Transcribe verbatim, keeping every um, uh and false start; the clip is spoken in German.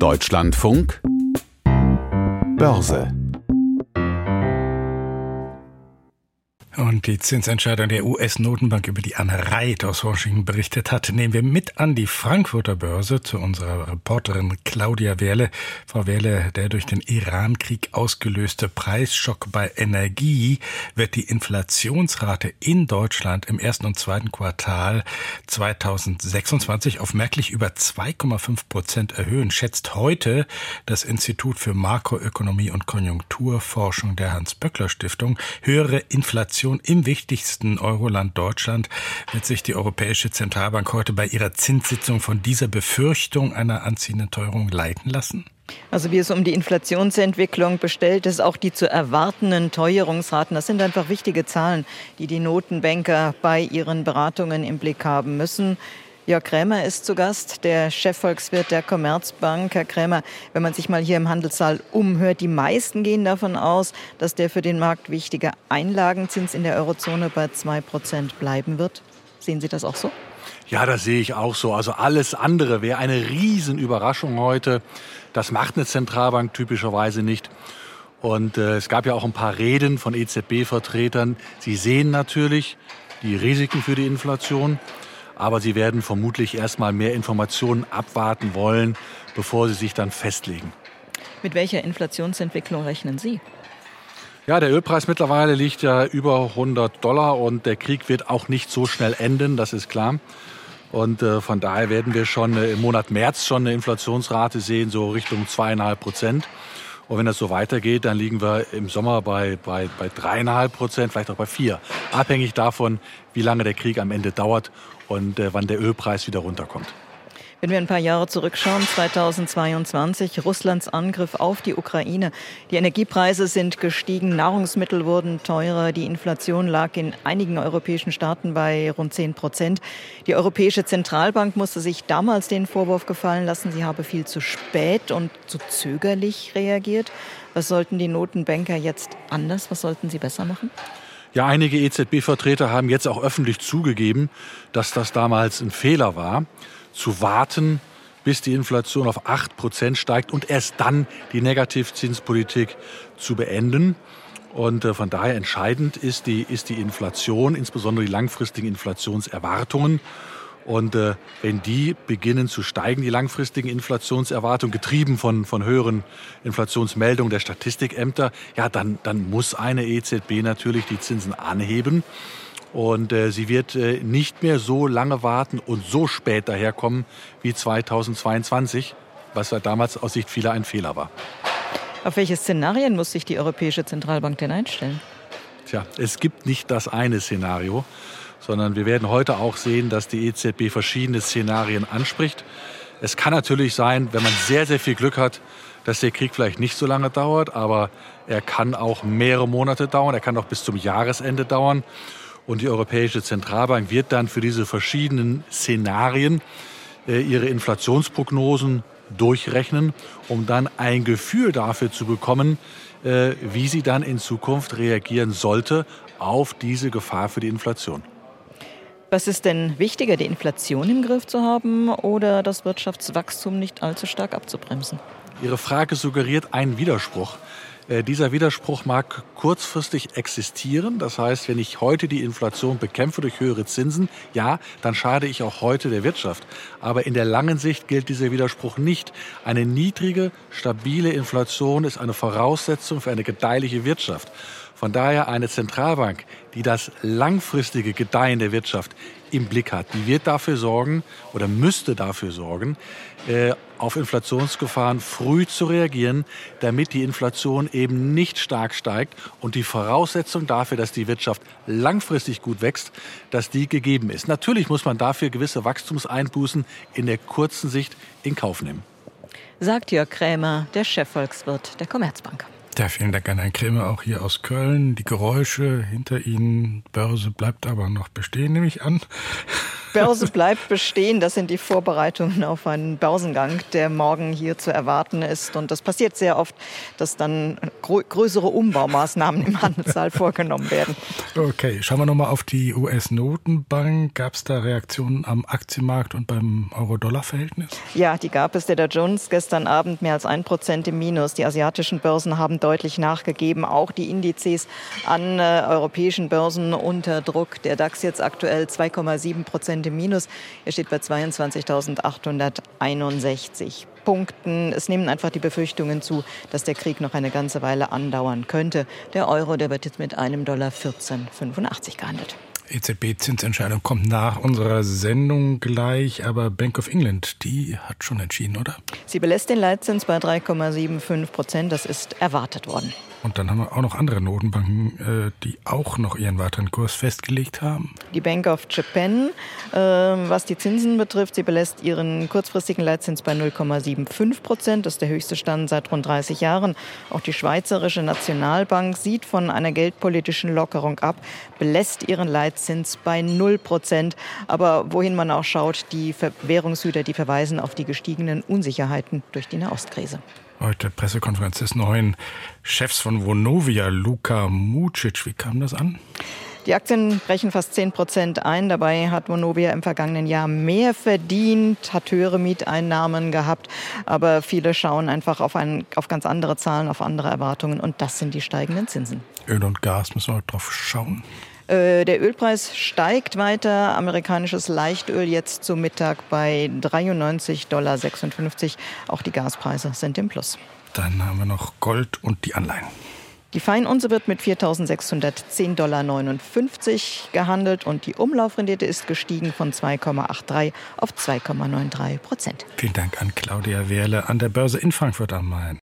Deutschlandfunk Börse. Und die Zinsentscheidung der U S-Notenbank, über die Anne Reit aus Washington berichtet hat, nehmen wir mit an die Frankfurter Börse zu unserer Reporterin Claudia Wehrle. Frau Wehrle, der durch den Iran-Krieg ausgelöste Preisschock bei Energie wird die Inflationsrate in Deutschland im ersten und zweiten Quartal zweitausendsechsundzwanzig auf merklich über zwei Komma fünf Prozent erhöhen, schätzt heute das Institut für Makroökonomie und Konjunkturforschung der Hans-Böckler-Stiftung. Höhere Inflation im wichtigsten Euroland Deutschland. Wird sich die Europäische Zentralbank heute bei ihrer Zinssitzung von dieser Befürchtung einer anziehenden Teuerung leiten lassen? Also wie es um die Inflationsentwicklung bestellt ist, auch die zu erwartenden Teuerungsraten, das sind einfach wichtige Zahlen, die die Notenbanker bei ihren Beratungen im Blick haben müssen. Jörg Krämer ist zu Gast, der Chefvolkswirt der Commerzbank. Herr Krämer, wenn man sich mal hier im Handelssaal umhört, die meisten gehen davon aus, dass der für den Markt wichtige Einlagenzins in der Eurozone bei zwei Prozent bleiben wird. Sehen Sie das auch so? Ja, das sehe ich auch so. Also alles andere wäre eine Riesenüberraschung heute. Das macht eine Zentralbank typischerweise nicht. Und äh, es gab ja auch ein paar Reden von E Z B-Vertretern. Sie sehen natürlich die Risiken für die Inflation. Aber sie werden vermutlich erst mal mehr Informationen abwarten wollen, bevor sie sich dann festlegen. Mit welcher Inflationsentwicklung rechnen Sie? Ja, der Ölpreis mittlerweile liegt ja über hundert Dollar und der Krieg wird auch nicht so schnell enden, das ist klar. Und äh, von daher werden wir schon äh, im Monat März schon eine Inflationsrate sehen, so Richtung zweieinhalb Prozent. Und wenn das so weitergeht, dann liegen wir im Sommer bei, bei, bei dreieinhalb Prozent, vielleicht auch bei vier. Abhängig davon, wie lange der Krieg am Ende dauert und äh, wann der Ölpreis wieder runterkommt. Wenn wir ein paar Jahre zurückschauen, zweitausendzweiundzwanzig, Russlands Angriff auf die Ukraine. Die Energiepreise sind gestiegen, Nahrungsmittel wurden teurer, die Inflation lag in einigen europäischen Staaten bei rund zehn Prozent. Die Europäische Zentralbank musste sich damals den Vorwurf gefallen lassen, sie habe viel zu spät und zu zögerlich reagiert. Was sollten die Notenbanker jetzt anders, was sollten sie besser machen? Ja, einige E Z B-Vertreter haben jetzt auch öffentlich zugegeben, dass das damals ein Fehler war, zu warten, bis die Inflation auf acht Prozent steigt und erst dann die Negativzinspolitik zu beenden. Und äh, von daher entscheidend ist die, ist die Inflation, insbesondere die langfristigen Inflationserwartungen. Und äh, wenn die beginnen zu steigen, die langfristigen Inflationserwartungen, getrieben von, von höheren Inflationsmeldungen der Statistikämter, ja, dann, dann muss eine E Z B natürlich die Zinsen anheben. Und äh, sie wird äh, nicht mehr so lange warten und so spät daherkommen wie zweitausendzweiundzwanzig, was ja damals aus Sicht vieler ein Fehler war. Auf welche Szenarien muss sich die Europäische Zentralbank denn einstellen? Tja, es gibt nicht das eine Szenario, sondern wir werden heute auch sehen, dass die E Z B verschiedene Szenarien anspricht. Es kann natürlich sein, wenn man sehr, sehr viel Glück hat, dass der Krieg vielleicht nicht so lange dauert, aber er kann auch mehrere Monate dauern, er kann auch bis zum Jahresende dauern. Und die Europäische Zentralbank wird dann für diese verschiedenen Szenarien äh, ihre Inflationsprognosen durchrechnen, um dann ein Gefühl dafür zu bekommen, äh, wie sie dann in Zukunft reagieren sollte auf diese Gefahr für die Inflation. Was ist denn wichtiger, die Inflation im Griff zu haben oder das Wirtschaftswachstum nicht allzu stark abzubremsen? Ihre Frage suggeriert einen Widerspruch. Äh, dieser Widerspruch mag kurzfristig existieren. Das heißt, wenn ich heute die Inflation bekämpfe durch höhere Zinsen, ja, dann schade ich auch heute der Wirtschaft. Aber in der langen Sicht gilt dieser Widerspruch nicht. Eine niedrige, stabile Inflation ist eine Voraussetzung für eine gedeihliche Wirtschaft. Von daher eine Zentralbank, die das langfristige Gedeihen der Wirtschaft im Blick hat, die wird dafür sorgen oder müsste dafür sorgen, äh, auf Inflationsgefahren früh zu reagieren, damit die Inflation eben nicht stark steigt und die Voraussetzung dafür, dass die Wirtschaft langfristig gut wächst, dass die gegeben ist. Natürlich muss man dafür gewisse Wachstumseinbußen in der kurzen Sicht in Kauf nehmen. Sagt Jörg Krämer, der Chefvolkswirt der Commerzbank. Ja, vielen Dank an Herrn Krämer, auch hier aus Köln. Die Geräusche hinter Ihnen, Börse bleibt aber noch bestehen, nehme ich an. Börse bleibt bestehen. Das sind die Vorbereitungen auf einen Börsengang, der morgen hier zu erwarten ist. Und das passiert sehr oft, dass dann grö- größere Umbaumaßnahmen im Handelssaal vorgenommen werden. Okay, schauen wir nochmal auf die U S-Notenbank. Gab es da Reaktionen am Aktienmarkt und beim Euro-Dollar-Verhältnis? Ja, die gab es. Der Dow Jones gestern Abend mehr als ein Prozent im Minus. Die asiatischen Börsen haben deutlich nachgegeben. Auch die Indizes an äh, europäischen Börsen unter Druck. Der DAX jetzt aktuell zwei Komma sieben Prozent im Minus. Er steht bei zweiundzwanzigtausendachthunderteinundsechzig Punkten. Es nehmen einfach die Befürchtungen zu, dass der Krieg noch eine ganze Weile andauern könnte. Der Euro, der wird jetzt mit einem Dollar vierzehn Komma fünfundachtzig gehandelt. E Z B-Zinsentscheidung kommt nach unserer Sendung gleich, aber Bank of England, die hat schon entschieden, oder? Sie belässt den Leitzins bei drei Komma fünfundsiebzig Prozent. Das ist erwartet worden. Und dann haben wir auch noch andere Notenbanken, die auch noch ihren weiteren Kurs festgelegt haben. Die Bank of Japan, äh, was die Zinsen betrifft, sie belässt ihren kurzfristigen Leitzins bei null Komma fünfundsiebzig Prozent. Das ist der höchste Stand seit rund dreißig Jahren. Auch die Schweizerische Nationalbank sieht von einer geldpolitischen Lockerung ab, belässt ihren Leitzins bei null Prozent. Aber wohin man auch schaut, die Währungshüter, die verweisen auf die gestiegenen Unsicherheiten durch die Nahostkrise. Heute Pressekonferenz des neuen Chefs von Vonovia, Luka Mucic. Wie kam das an? Die Aktien brechen fast zehn Prozent ein. Dabei hat Vonovia im vergangenen Jahr mehr verdient, hat höhere Mieteinnahmen gehabt. Aber viele schauen einfach auf, ein, auf ganz andere Zahlen, auf andere Erwartungen. Und das sind die steigenden Zinsen. Öl und Gas, müssen wir drauf schauen. Der Ölpreis steigt weiter. Amerikanisches Leichtöl jetzt zu Mittag bei dreiundneunzig Komma sechsundfünfzig Dollar. Auch die Gaspreise sind im Plus. Dann haben wir noch Gold und die Anleihen. Die Feinunze wird mit viertausendsechshundertzehn Komma neunundfünfzig Dollar gehandelt und die Umlaufrendite ist gestiegen von zwei Komma dreiundachtzig auf zwei Komma drei neun Prozent. Vielen Dank an Claudia Wehrle an der Börse in Frankfurt am Main.